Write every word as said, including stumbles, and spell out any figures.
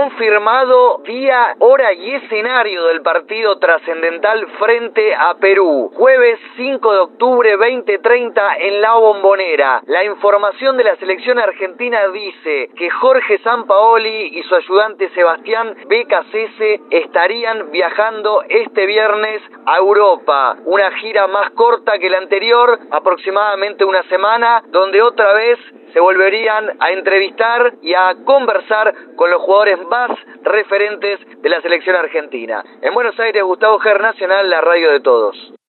confirmado día, hora y escenario del partido trascendental frente a Perú. Jueves cinco de octubre, veinte treinta en La Bombonera. La información de la selección argentina dice que Jorge Sampaoli y su ayudante Sebastián Becasese estarían viajando este viernes a Europa. Una gira más corta que la anterior, aproximadamente una semana, donde otra vez se volverían a entrevistar y a conversar con los jugadores más referentes de la selección argentina. En Buenos Aires, Gustavo Ger, Nacional, la radio de todos.